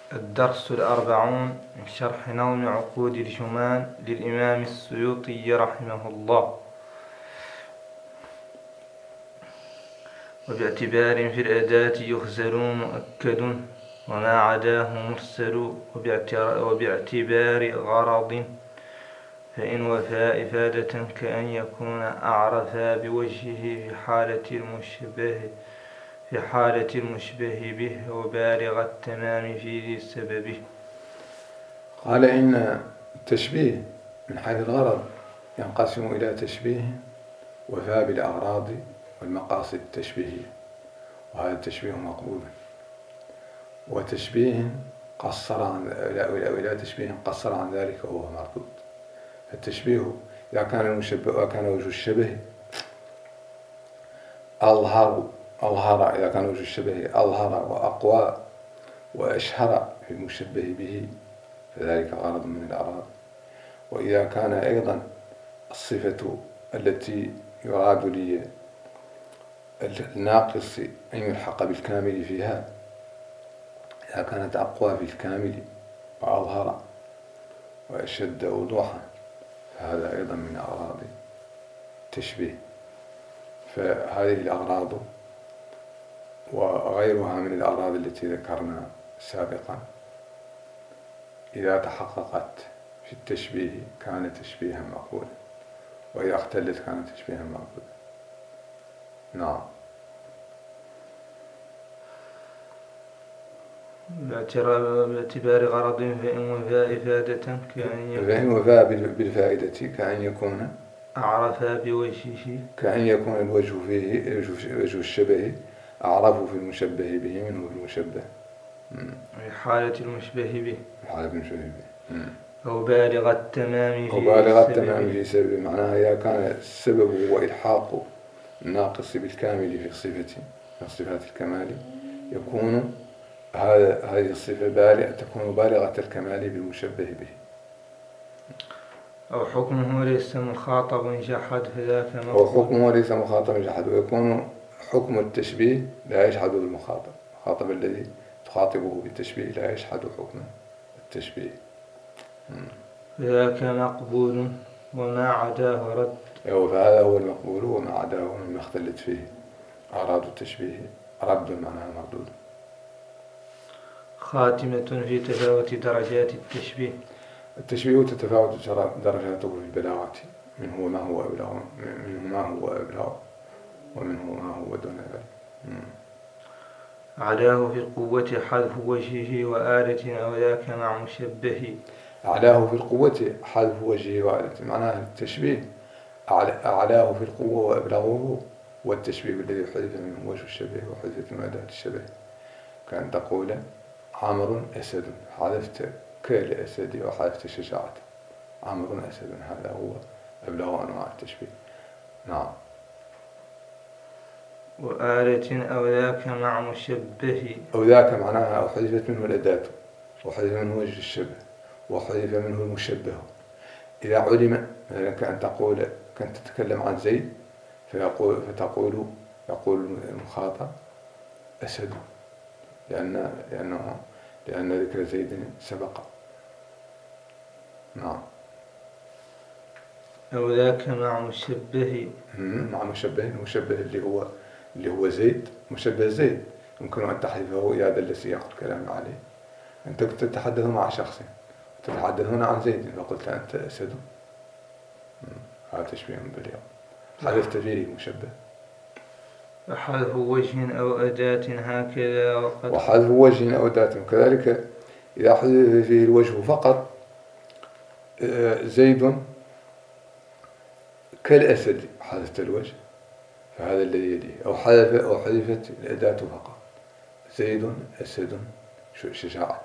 الدرس 40 من شرح نظم عقود الجمان للإمام السيوطي رحمه الله. وباعتبار في الأداة يخزل مؤكد وما عداه مرسل، وباعتبار غرض فإن وفى إفادة كأن يكون أعرفا بوجهه في حالة المشبه به وبالغ التمام في ذي السبب. قال إن التشبيه من حيث الغرض ينقسم إلى تشبيه وفى بالأغراض والمقاصد التشبيهية، وهذا التشبيه مقبول، وتشبيه إلى تشبيه قصر عن ذلك وهو مردود. التشبيه إذا كان المشبه وكان وجه الشبه أظهر إذا كان وجه الشبه أظهر وأقوى وأشهر في المشبه به فذلك غرض من الأغراض. وإذا كان أيضا الصفة التي يراد للناقص أن يلحق بالكامل فيها إذا كانت أقوى في الكامل وأظهر وأشد وضوحا فهذا أيضا من أغراض التشبيه. فهذه الأغراض وغيرها من الأغراض التي ذكرنا سابقا إذا تحققت في التشبيه كان تشبيها مقبولا، وإذا اختلت كان تشبيها مقبولا. نعم. باعتبار غرض فإن وفى إفادة بالفائدة كأن يكون أعرفا بوجهه، كأن يكون الوجه فيه وجه الشبه أعرف في المشبه به منه في المشبه في حالة المشبه به أو بالغ التمام في سبب. معناها إذا كان السبب هو إلحاق الناقص بالكامل في صفات الكمال يكون هذه الصفة تكون بالغة الكمال بالمشبه به. أو حكمه ليس مخاطب جحد فذاك مقبول. أو حكمه ليس مخاطب جحد، ويكون حكم التشبيه لا يجحده المخاطب الذي تخاطبه بالتشبيه لا يجحد حكم التشبيه. فذاك مقبول وما عداه رد. فهذا هو المقبول وما عداه مما اختلت فيه أعراض التشبيه رد معناها مردود. خاتمة في تفاوت درجات التشبيه. التشبيه تتفاوت درجاته في البلاغة، منه ما هو أبلغ ومنه ما هو دون ذلك. أعلاه في القوة حذف وجهه وآلة أو ذاك مع مشبه. أعلاه في القوة حذف وجهه وآلة، معناها التشبيه أعلاه في القوة وأبلغه والتشبيه الذي حذف منه وجه الشبه وحذفت من أداة الشبه. كان تقول عمرو أسد، حذفت كالأسد وحذفت شجاعة. عمرو أسد، هذا هو أبلغ أنواع التشبيه. نعم. وآلة أو ذاك مع مشبه. أو ذاك معناها أو حذفت منه الأداة وحذف منه وجه الشبه وحذف منه المشبه. إذا علم مثلا كانت تتكلم عن زيد يقول المخاطب أسد لأن ذكر زيد سبق. نعم. أو ذاك مع مشبه. مع مشبه، المشبه اللي هو زيد، مشبه زيد يمكن أن تحذفه إذا دل سياق الكلام عليه. أنت تتحدث مع شخص تتحدثون عن زيد فقلت أنت أسد، هذا تشبيه بليغ، حذفت فيه مشبه. وحذف وجه أو أداة هكذا وحذف وجه أو أداة كذلك. إذا حذف فيه الوجه فقط زيد كالأسد حذفت الوجه فهذا الذي يليه. أو حذفت الأداة فقط زيد أسد شجاعة.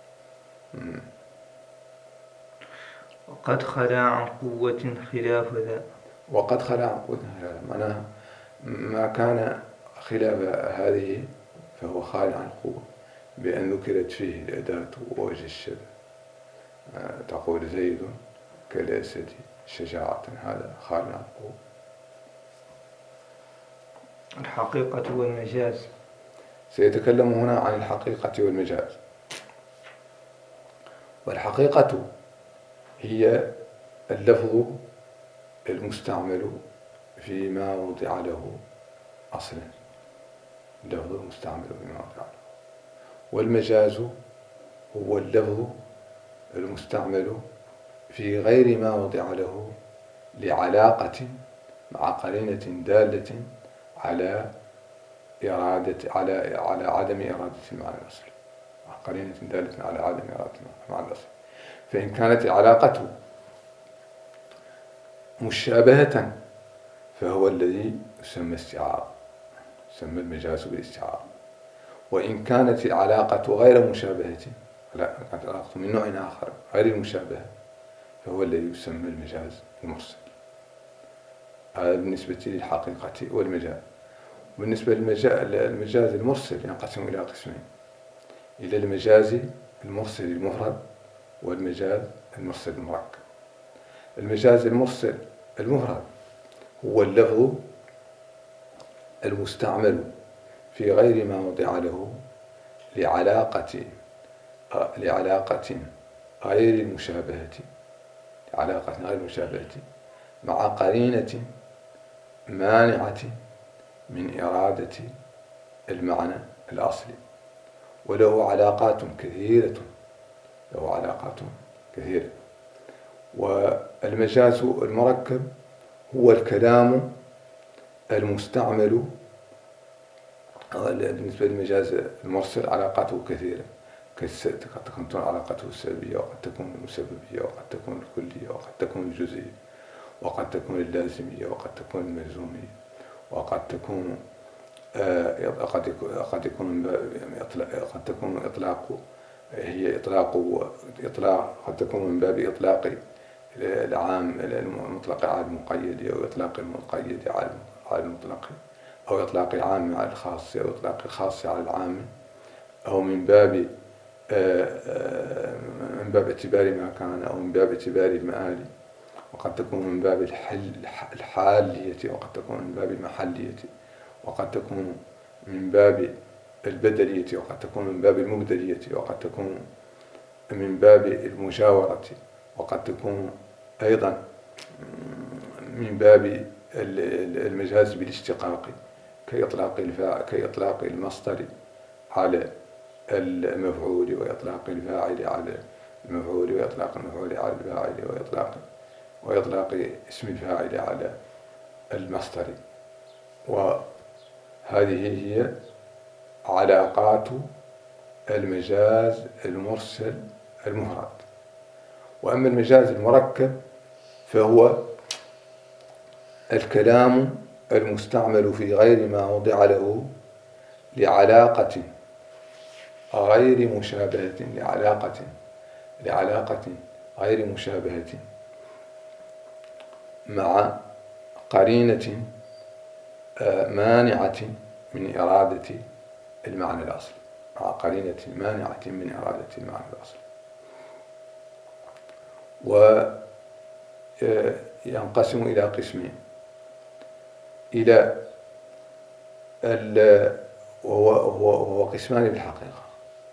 وقد خلا عن قوة خلاف ذا. وقد خلا عن قوة خلاف معناها ما كان خلاف هذه فهو خال عن القوة بأن ذكرت فيه الأداة ووجه الشبه. تقول زيد كالأسد شجاعة، هذا خال عن القوة. الحقيقة والمجاز. سيتكلم هنا عن الحقيقة والمجاز. والحقيقة هي اللفظ المستعمل فيما وضع له أصلا، اللفظ المستعمل فيما وضع له. والمجاز هو اللفظ المستعمل في غير ما وضع له لعلاقة مع قرينة دالة على على عدم إرادة المعنى الأصلي، مع قرينة دالة على عدم إرادة المعنى الأصلي. فإن كانت العلاقة مشابهة فهو الذي يسمى استعارة، يسمى المجاز بالاستعارة. وإن كانت العلاقة غير مشابهة، لا، كانت العلاقة من نوع آخر غير المشابهة، فهو الذي يسمى المجاز المرسل. هذا بالنسبة للحقيقة والمجاز. بالنسبة للمجاز المرسل ينقسم إلى قسمين: إلى المجاز المرسل المفرد والمجاز المرسل المركب. المجاز المرسل المفرد هو اللفظ المستعمل في غير ما وضع له لعلاقة غير المشابهة، مع قرينة مانعة من إرادة المعنى الأصلي، وله علاقات كثيرة. والمجاز المركب هو الكلام المستعمل. بالنسبة للمجاز المرسل علاقاته كثيرة، قد تكون علاقته السببية، وقد تكون المسببية، وقد تكون الكلية، وقد تكون الجزئية، وقد تكون اللازمية، وقد تكون الملزومية، وقد تكون قد تكون قد تكون من باب إطلاق العام المطلق على المقيد، أو إطلاق المقيد على المطلق، أو إطلاق العام على الخاص، أو إطلاق الخاص على العام، أو من باب اعتبار ما كان، أو من باب اعتبار المآل. وقد تكون من باب الحالية، وقد تكون من باب المحلية، وقد تكون من باب البدلية، وقد تكون من باب المبدلية، وقد تكون من باب المجاورة، وقد تكون أيضا من باب المجاز بالاشتقاق، كإطلاق المصدر على المفعول، وإطلاق الفاعل على المفعول، وإطلاق المفعول على الفاعل، وإطلاق اسم الفاعل على المصدر. وهذه هي علاقات المجاز المرسل المفرد. وأما المجاز المركب فهو الكلام المستعمل في غير ما وضع له لعلاقة غير مشابهة، لعلاقة غير مشابهة مع قرينة مانعة من إرادة المعنى الأصلي، وينقسم إلى قسمين: وهو قسمان بالحقيقة.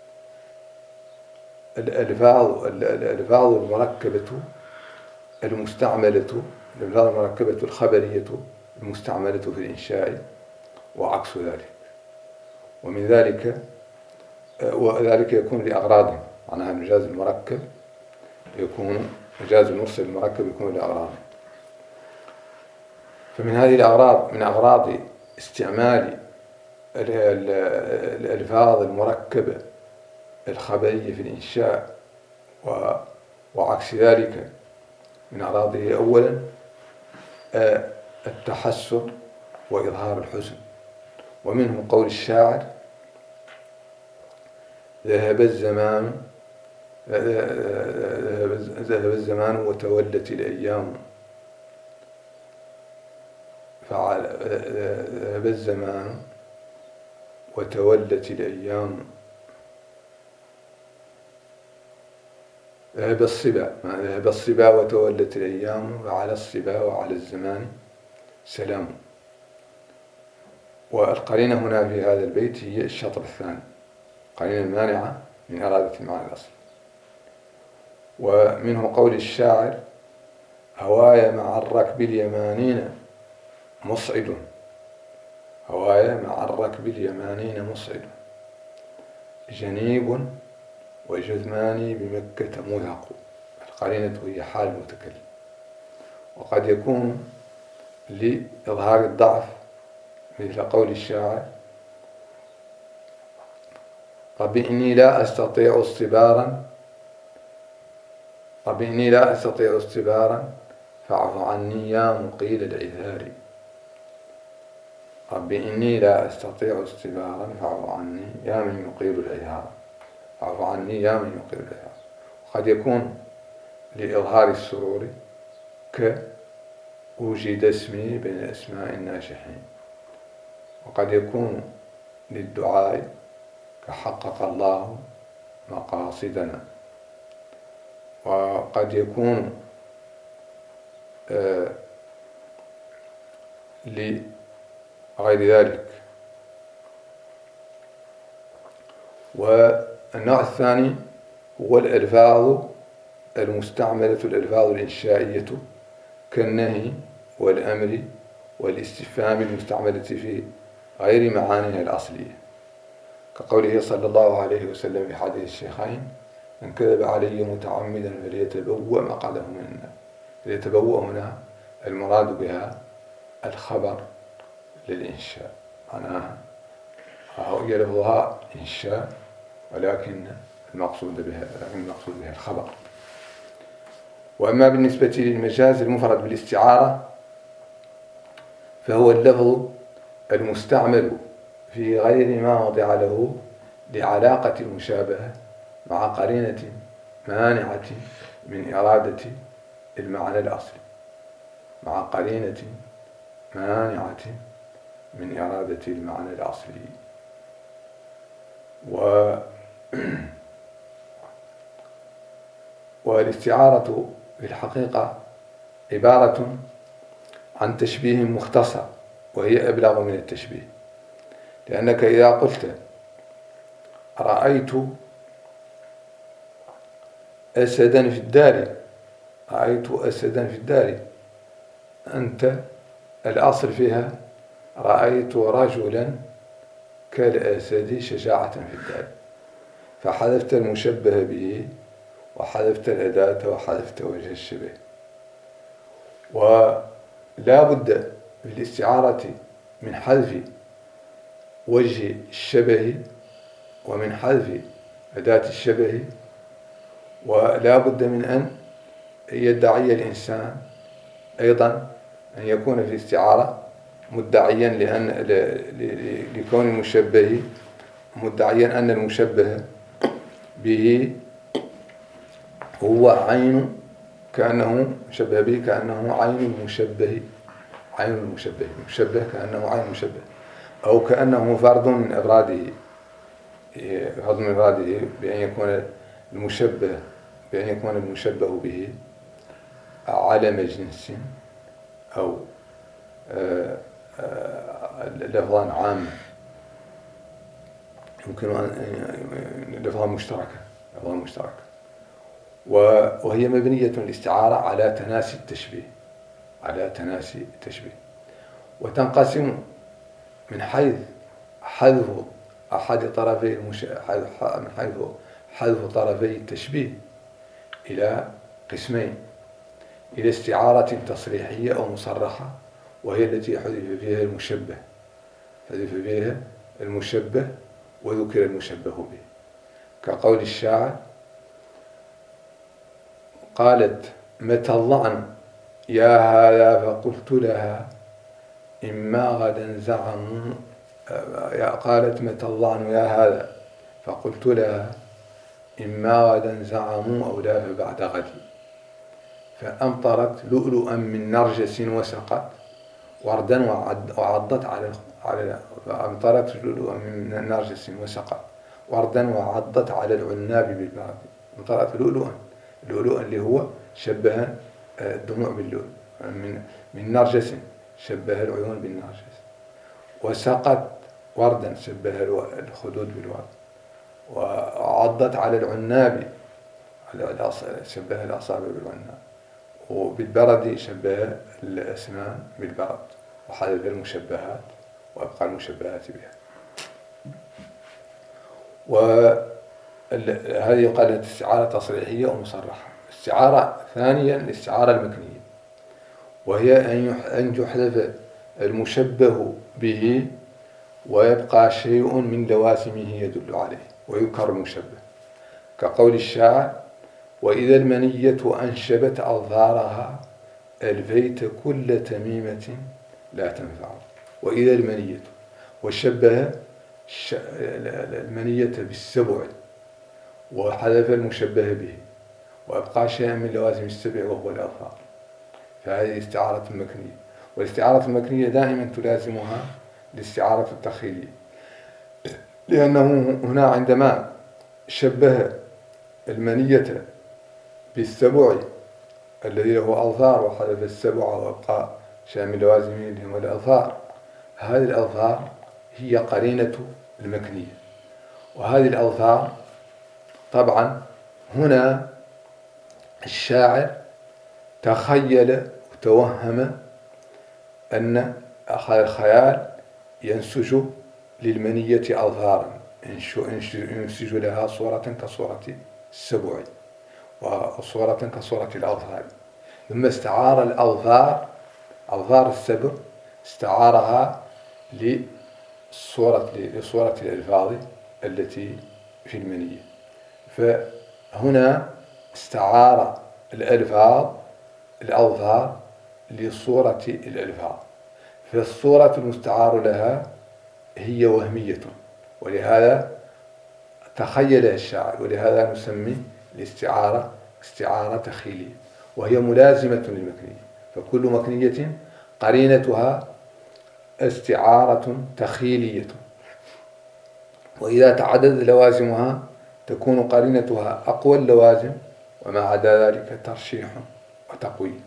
الألفاظ المركبة المستعملة، الألفاظ المركبة الخبرية المستعملة في الإنشاء، وعكس ذلك. ومن ذلك وذلك يكون لأغراض، معناها المجاز المركب مجاز المرسل المركب يكون لأغراض. فمن هذه الأغراض، من أغراض استعمال الألفاظ المركبة الخبرية في الإنشاء وعكس ذلك، من أغراضه أولا التحسر وإظهار الحزن. ومنه قول الشاعر: ذهب الزمان وتولت الأيام، ذهب الزمان وتولت الأيام، ذهب الصبا وتولت الأيام، وعلى الصبا وعلى الزمان سلام. والقرينة هنا في هذا البيت هي الشطر الثاني، قرينة مانعة من إرادة المعنى الأصلي. ومنه قول الشاعر: هواي مع الركب اليمانين مصعد، هواي مع الركب اليمانين مصعد، جنيب وجثماني بمكة مذهق. القرينة هي حال المتكلم. وقد يكون لإظهار الضعف مثل قول الشاعر: رب إني لا أستطيع اصطبارا، رب إني لا أستطيع اصطبارا فاعف عني يا مقيل العذار. رب إني لا أستطيع اصطبارا فاعف عني يا من يقيل العذار، فاعف عني يا من يقيل العذار. وقد يكون لإظهار السرور كأوجد اسمي بين أسماء الناجحين. وقد يكون للدعاء كحقق الله مقاصدنا. وقد يكون لغير ذلك. والنوع الثاني هو الألفاظ المستعملة، الألفاظ الإنشائية كالنهي والأمر والاستفهام المستعملة في غير معانيها الأصلية، كقوله صلى الله عليه وسلم في حديث الشيخين: من كذب علي متعمدا فليتبوأ مقعده من النار. فليتبوأ هنا المراد بها الخبر للإنشاء، معناها هي لفظها إنشاء ولكن المقصود بها الخبر. وأما بالنسبة للمجاز المفرد بالاستعارة فهو اللفظ المستعمل في غير ما وضع له لعلاقة المشابهة مع قرينة مانعة من إرادة المعنى الأصلي، مع قرينة مانعة من إرادة المعنى الأصلي. والاستعارة في الحقيقة عبارة عن تشبيه مختصر، وهي أبلغ من التشبيه، لأنك إذا قلت رأيت أسدا في الدار، رأيت أسدا في الدار، أنت الأصل فيها رأيت رجلا كالأسد شجاعة في الدار، فحذفت المشبه به وحذفت الأداة وحذفت وجه الشبه. ولا بد في الاستعارة من حذف وجه الشبه ومن حذف أداة الشبه، ولا بد من أن يدعي الإنسان أيضا أن يكون في الاستعارة مدعيا لكون المشبه مدعيا أن المشبه به هو عين، كأنه مشبه به كأنه عين المشبه، عين المشبه، المشبه كأنه عين المشبه، أو كأنه فرد من أفراده، فرد من أفراده، بأن يكون المشبه، بأن يكون المشبه به علم جنس أو لفظا عاما، يمكن أن لفظا مشتركة، لفظا مشتركة. وهي مبنية الاستعارة على تناسي التشبيه، على تناسي التشبيه. وتنقسم من حيث حذف أحد طرفي من حيث حذف طرفي التشبيه إلى قسمين: إلى استعارة تصريحية أو مصرحة، وهي التي حذف فيها المشبه، حذف فيها المشبه وذكر المشبه به، كقول الشاعر: قالت متى الظعن يا هذا فقلت لها إما غدا زعموا، قالت متى الظعن يا هذا فقلت لها إما غدا زعموا أو لا فبعد غد، فأمطرت لؤلؤا من نرجس وسقت وردا وعضت على فأمطرت لؤلؤا من نرجس وسقت وردا وعضت على العناب بالبرد. أمطرت لؤلؤا اللي هو شبه الدموع باللؤلؤ، من نرجس شبه العيون بالنرجس، وسقت وردا شبه الخدود بالورد، وعضت على العناب شبه الأصابع بالعناء، وبالبرد شبه الأسنان بالبرد، وحذف المشبهات وأبقى المشبهات بها. وهذه يقال استعارة تصريحية ومصرحة. استعارة ثانيا الاستعارة المكنية، وهي أن يحذف المشبه به ويبقى شيء من لوازمه يدل عليه ويذكر المشبه، كقول الشاعر: وإذا المنية أنشبت أظهارها ألفيت كل تميمة لا تنفع. وإذا المنية، وشبه المنية بالسبع وحذف المشبه به وأبقى شيئا من لوازم السبع وهو الأظهار، فهذه استعارة مكنية. والاستعارة المكنية دائما تلازمها الاستعارة التخيلية، لأنه هنا عندما شبه المنية بالسبع الذي له أظهار وحذف السبع وأبقى شيئا من لوازمه اللي هو الأظهار، هذه الأظهار هي قرينة المكنية. وهذه الأظهار طبعا هنا الشاعر تخيل وتوهم أن الخيال ينسج للمنية أظهارا، ينسج لها صورة كصورة السبع وصورة كصورة الأظهار، ثم استعار الأظهار أظهار السبع استعارها لصورة الألفاظ التي في المنية. فهنا استعار الأظهار لصورة الألفاظ، فالصورة المستعار لها هي وهمية، ولهذا تخيلها الشاعر، ولهذا نسمي الاستعارة استعارة تخيلية، وهي ملازمة للمكنية. فكل مكنية قرينتها استعارة تخيلية، وإذا تعددت لوازمها تكون قرينتها أقوى اللوازم، وما عدا ذلك ترشيح وتقويم.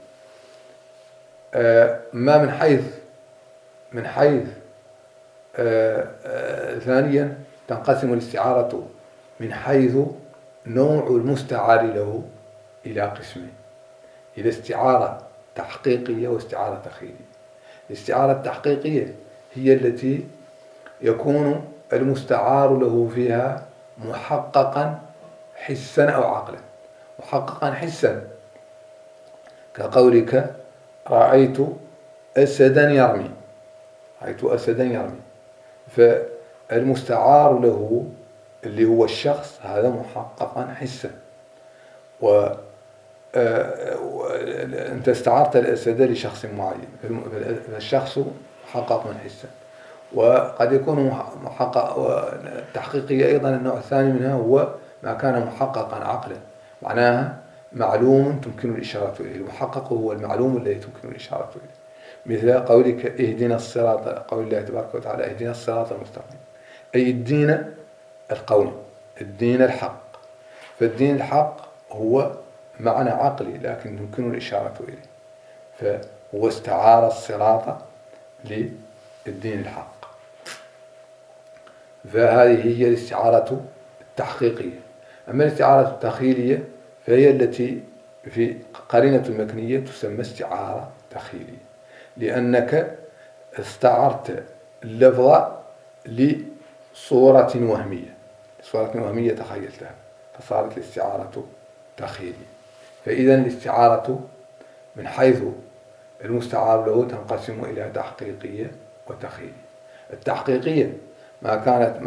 ما من حيث ثانيا تنقسم الاستعارة من حيث نوع المستعار له إلى قسمين: إلى استعارة تحقيقية واستعارة تخيلية. الاستعارة التحقيقية هي التي يكون المستعار له فيها محققا حسا أو عقلا. محققا حسا كقولك: رأيت أسدا يرمي. رأيت أسدا يرمي، فالمستعار له اللي هو الشخص هذا محققا حسا. أنت استعرت الأسد لشخص معين، فالشخص محقق حسا. وقد يكون محقق تحقيقي أيضا. النوع الثاني منها هو ما كان محققا عقلا، معناها معلوم تمكن الإشارة إليه. المحقق هو المعلوم الذي تمكن الإشارة إليه، مثل قولك: اهدنا الصراط، قول الله تبارك وتعالى: اهدنا الصراط المستقيم، أي الدين القوم، الدين الحق. فالدين الحق هو معنى عقلي لكن يمكن الإشارة إليه، فهو استعار الصراط للدين الحق. فهذه هي الاستعارة التحقيقية. أما الاستعارة التخيلية فهي التي في قرينة المكنية تسمى استعارة تخيلية، لأنك استعرت اللفظ لصورة وهمية، صورة وهمية تخيلتها، فصارت الاستعارة تخيلية. فإذا الاستعارة من حيث المستعار له تنقسم إلى تحقيقية وتخيلية. التحقيقية إذا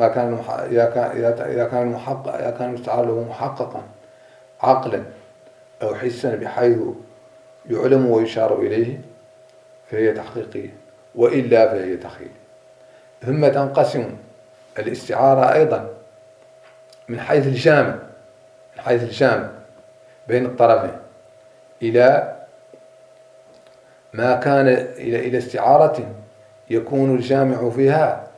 كان المستعار له محققا عقلا أو حسا بحيث يعلم ويشار إليه فهي تحقيقية، وإلا فهي تخيلية. ثم تنقسم الاستعارة أيضا من حيث الجامع بين الطرفين إلى ما كان إلى استعارة يكون الجامع فيها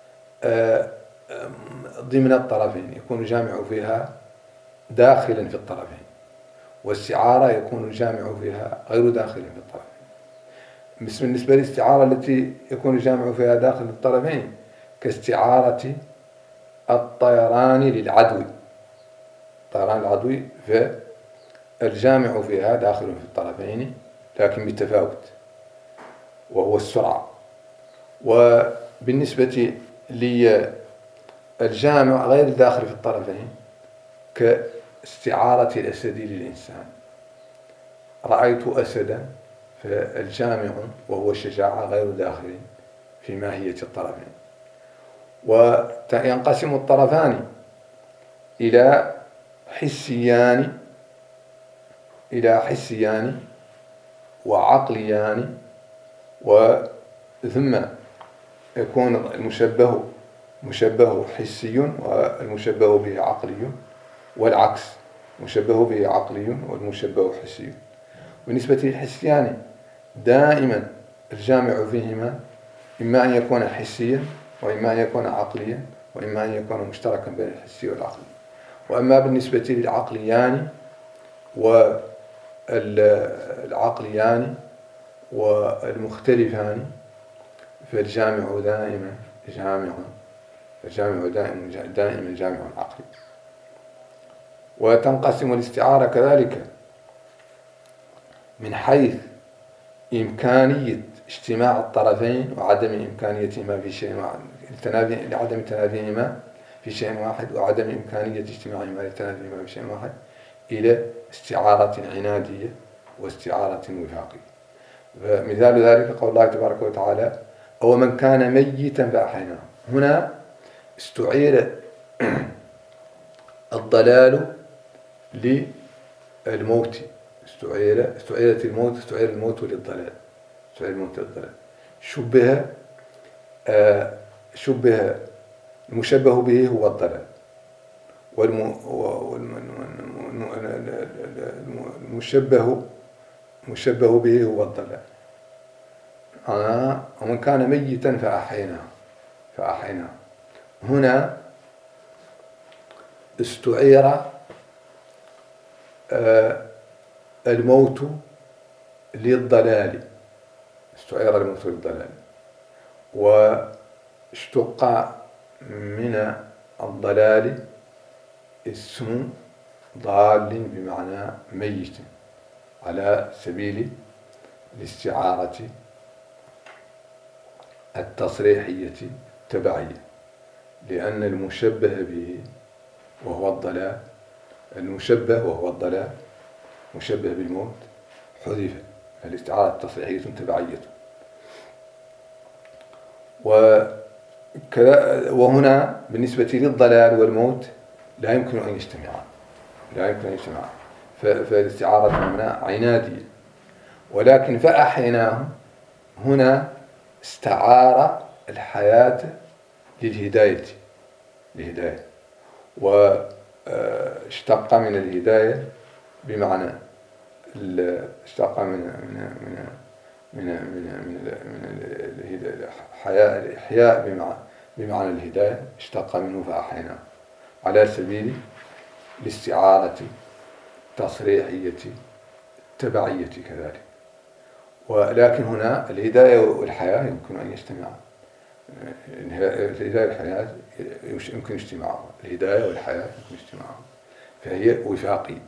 ضمن الطرفين، يكون الجامع فيها داخلا في الطرفين، واستعارة يكون الجامع فيها غير داخل في الطرفين. بالنسبة للاستعارة التي يكون الجامع فيها داخل الطرفين كاستعارة الطيران للعدو، طيران العدو الجامع فيها داخل في الطرفين لكن بالتفاوت، وهو السرعة. وبالنسبة للجامع غير الداخل في الطرفين كاستعارة الأسد للإنسان. رأيت أسدا، فالجامع وهو الشجاعة غير داخل في ماهية الطرفين. وينقسم الطرفان إلى حسيان وعقليان، ثم يكون المشبه حسي والمشبه به عقلي، والعكس، المشبه به عقلي والمشبه حسي. بالنسبة للحسيان دائما الجامع فيهما إما أن يكون حسيا، وإما أن يكون عقليا، وإما أن يكون مشتركا بين الحسي والعقلي. وأما بالنسبة للعقليان والمختلفان فالجامع دائما جامع عقلي. وتنقسم الاستعارة كذلك من حيث إمكانية اجتماع الطرفين وعدم إمكانيتهما في شيء واحد، لعدم تنافيهما في شيء واحد، وعدم إمكانية اجتماعهما لتنافيهما في شيء واحد، إلى استعارة عنادية واستعارة وفاقية. فمثال ذلك قول الله تبارك وتعالى: أو من كان ميتا فأحيناه. هنا استعير الضلال للموت، استعير الموت للضلال. شبه المشبه به هو الضلال، المشبه به هو الضلال. ومن كان ميتا فأحيناه. هنا استعير الموت للضلال، واشتق من الضلال اسم ضال بمعنى ميت على سبيل الاستعارة التصريحية التبعية، لأن المشبه به وهو الضلال، مشبه بالموت حذف، الاستعارة التصريحية تبعية. وهنا بالنسبة للضلال والموت لا يمكن أن يجتمعا، فالاستعارة هنا عنادية. ولكن فأحيناه هنا استعار الحياة للهداية، واشتق من الهداية بمعنى اشتق من الإحياء بمعنى الهداية، اشتق منه فأحيناه على سبيل الاستعارة التصريحية التبعية كذلك. ولكن هنا الهداية والحياة يمكن أن يجتمعا، الهداية والحياة يمكن اجتماعها، فهي وفاقية.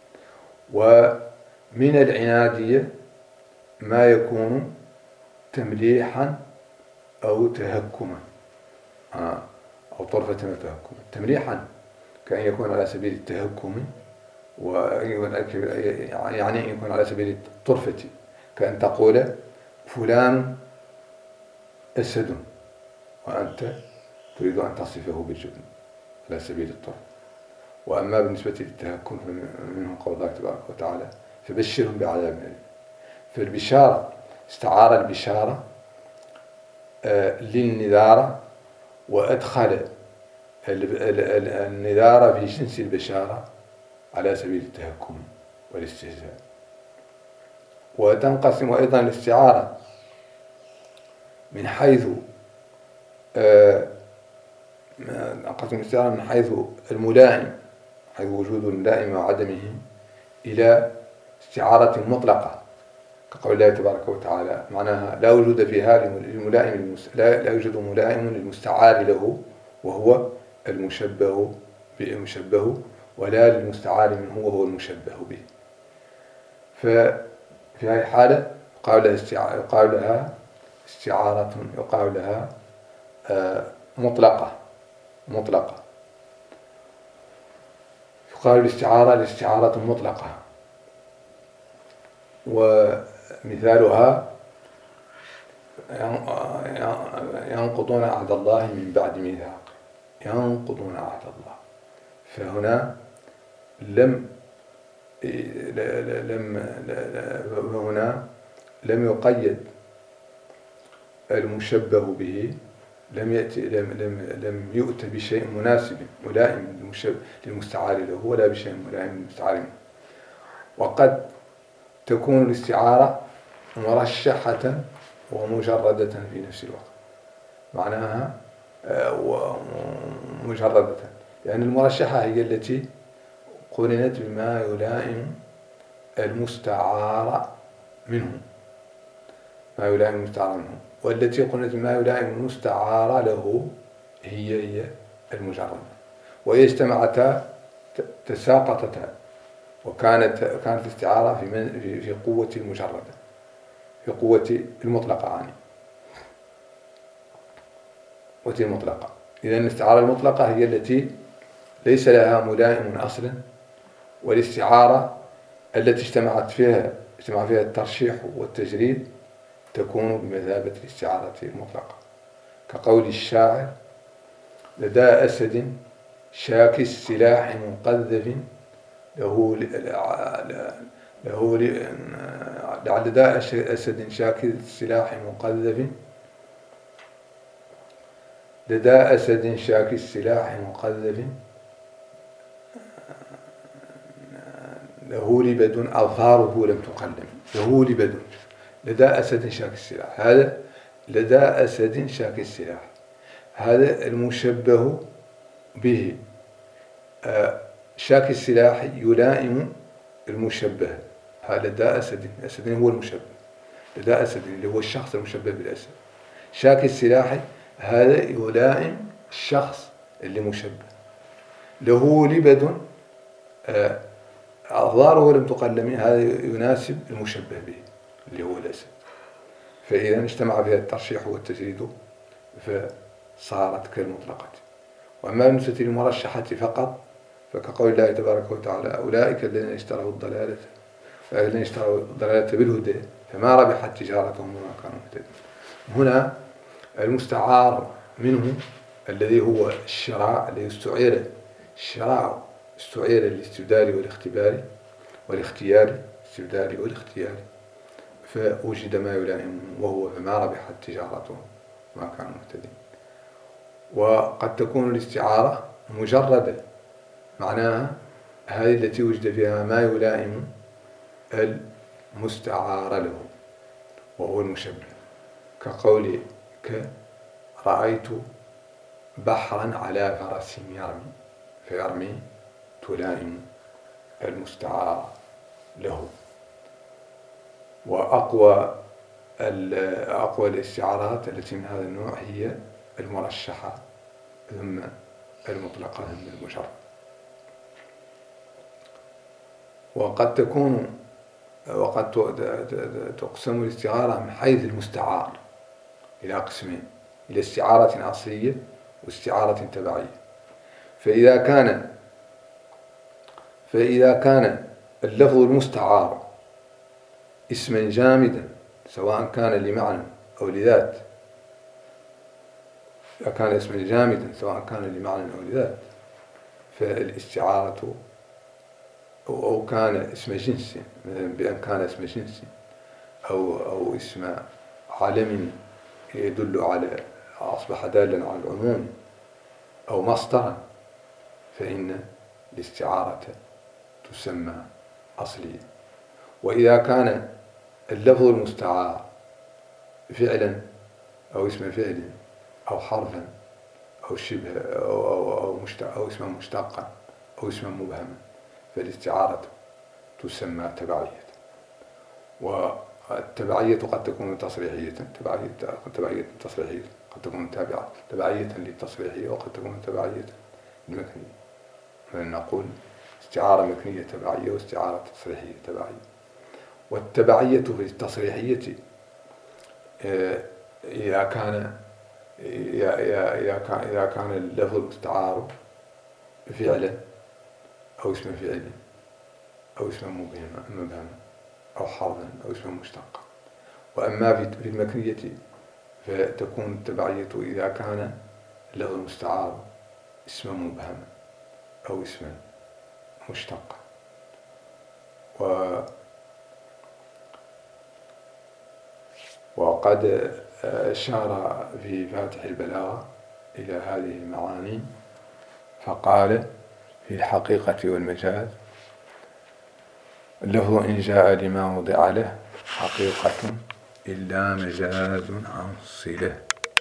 ومن العنادية ما يكون تمليحا أو تهكما، أو طرفة تهكما. تمليحا كأن يكون على سبيل التهكم، يعني أن يكون على سبيل الطرفة، كأن تقول فلان أسد وأنت تريد أن تصفه بالجبن على سبيل الطرف. وأما بالنسبة للتهكم فمنه قول الله تبارك وتعالى: فبشرهم بعذاب أليم. فالبشارة استعار البشارة للنذارة، وأدخل النذارة في جنس البشارة على سبيل التهكم والاستهزاء. وتنقسم أيضا الاستعارة من حيث الملائم، حيث وجود الملائم وعدمه، إلى استعارة مطلقة كقول الله تبارك وتعالى، معناها لا وجود فيها للملائم، لا يوجد ملائم للمستعار له وهو المشبه، ولا للمستعار منه وهو المشبه به. ففي هذه الحالة يقال لها استعارة، يقال لها مطلقة. يقال الاستعارة مطلقة. ومثالها ينقضون عهد الله من بعد ميثاقه، ينقضون عهد الله. فهنا لم يقيد المشبه به، لم يؤت بشيء مناسب ملائم للمستعار له، ولا بشيء ملائم للمستعار منه. وقد تكون الاستعارة مرشحة ومجردة في نفس الوقت، معناها مجردة، يعني المرشحة هي التي قرنت بما يلائم المستعار منه، والتي قلنا ما يلائم المستعار له هي المجردة. وإذا اجتمعتا تساقطتا، وكانت الاستعارة في قوة المجردة، في قوة المطلقة عني، قوة المطلقة. إذن الاستعارة المطلقة هي التي ليس لها ملائم أصلا، والاستعارة التي اجتمع فيها الترشيح والتجريد تكون بمثابة الاستعارة المطلقة، كقول الشاعر: لدى أسد شاك السلاح مقذف لدى أسد شاك السلاح مقذف، لدى أسد شاك السلاح مقذف له لبد أظفاره لم تقلم. له لبد، لدى أسد شاك السلاح، هذا لدى أسد شاك السلاح، هذا المشبه به. شاك السلاح يلائم المشبه، هذا لدى أسد هو المشبه، لدى أسد اللي هو الشخص المشبه بالأسد. شاك السلاح هذا يلائم الشخص اللي مشبه. له لبد أظهاره لم تقلم، هذا يناسب المشبه به اللي هو الأسد. فإذا اجتمع فيها الترشيح والتجريد فصارت كالمطلقة. وأما بالنسبة للمرشحة فقط فكقول الله تبارك وتعالى: أولئك الذين اشتروا الضلالة بالهدى فما ربحت تجارتهم وما كانوا مهتدين. هنا المستعار منه الذي هو الشراء، الذي استعير للاستبدال والاختيار، فوجد ما يلائمه، وهو فما ربحت تجارتهم وما كانوا مهتدين. وقد تكون الاستعارة مجردة، معناها هذه التي وجد فيها ما يلائم المستعار له وهو المشبه، كقول رأيت بحرا على فرس يرمي، فيرمي تلائم المستعار له. وأقوى الاستعارات التي من هذا النوع هي المرشحة، ثم المطلقة، ثم المجردة. وقد تقسم الاستعارة من حيث المستعار إلى قسمين: إلى استعارة أصلية واستعارة تبعية. فإذا كان اللفظ المستعار اسما جامدا سواء كان لمعنى أو لذات، إذا كان اسما جامدا سواء كان لمعنى أو لذات فالاستعارة، أو كان اسم جنس، مثلا بأن كان اسم جنس أو اسم علم يدل على، أصبح دالا على العموم، أو مصدرا، فإن الاستعارة تسمى أصلية. وإذا كان اللفظ المستعار فعلا أو اسم فعل أو حرفا أو شبه أو اسما مشتقا أو اسما مبهما فالاستعارة تسمى تبعية. والتبعية قد تكون تصريحية، قد تكون تبعية للتصريحية، وقد تكون تبعية للمكنية. نقول استعارة مكنية تبعية واستعارة تصريحية تبعية. والتبعية في التصريحية إذا كان اللفظ المستعار فعلا أو اسم فعل أو اسم مبهم أو حرفا أو اسم مشتق. وأما في المكنية فتكون التبعية إذا كان اللفظ المستعار اسما مبهما أو اسما مشتقا. وقد أشار في فاتح البلاغة إلى هذه المعاني فقال: في الحقيقة والمجاز اللفظ إن جاء لما وضع له حقيقة إلا مجاز عن صلة.